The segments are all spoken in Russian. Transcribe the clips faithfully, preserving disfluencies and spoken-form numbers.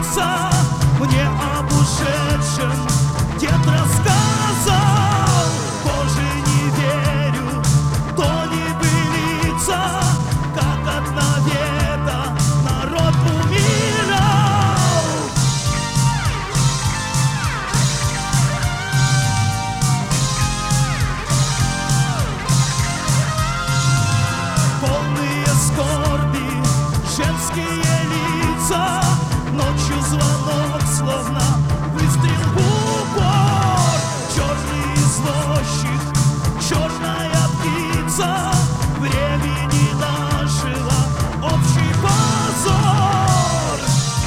снится мне об ушедшем дед рассказал. Боже, не верю, то не былица, как одна вета народ умирал. Полные скорби женские лица, ночью звонок, словно выстрел в упор. Черный извозчик, черная птица, времени нашего общий позор.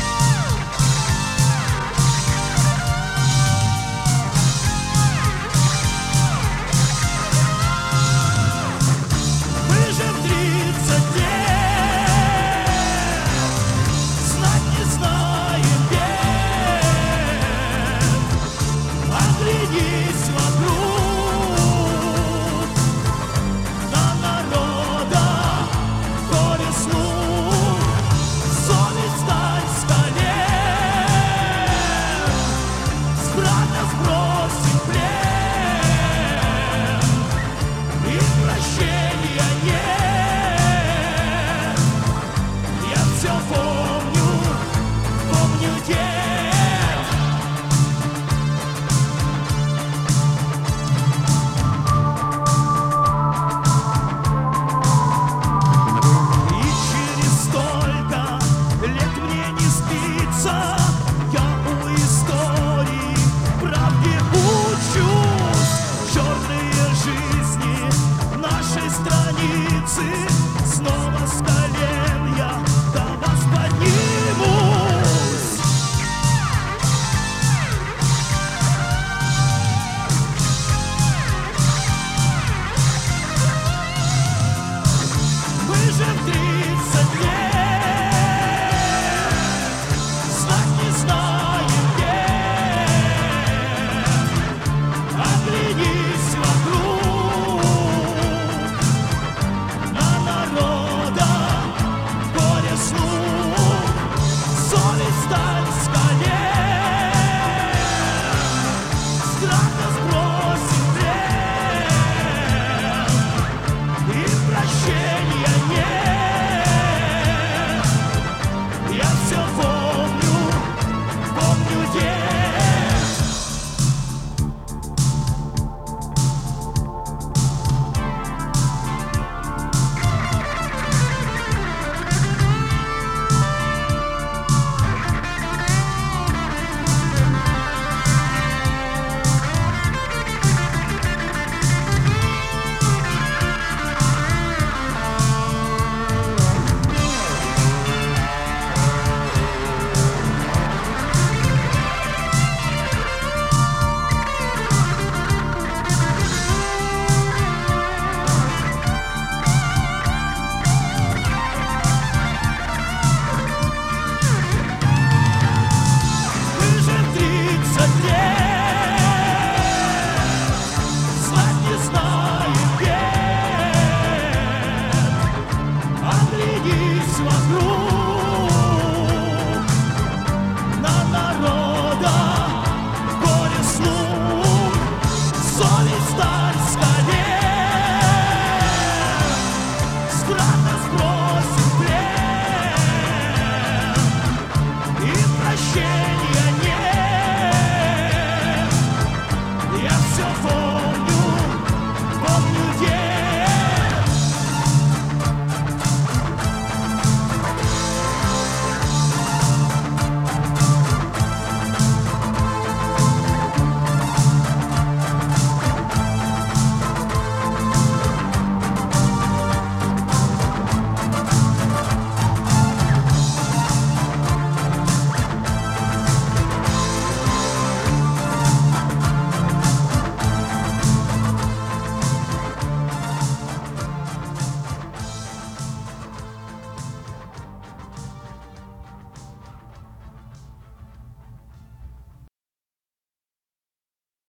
Мы же в тридцать лет знать не знаем бед. Оглянись вокруг, на народа горе слуг. Совесть дай с колен, с брата сбросим плен, и прощения нет. Я все помню, помню дед. И через столько лет мне не спится, я у истории правде учусь. Черные жизни нашей страницы, снова с колен я до вас поднимусь. Мы же в тридцать лет знать не знаем бед. Оглянись вокруг, на народа горе слуг. Совесть дай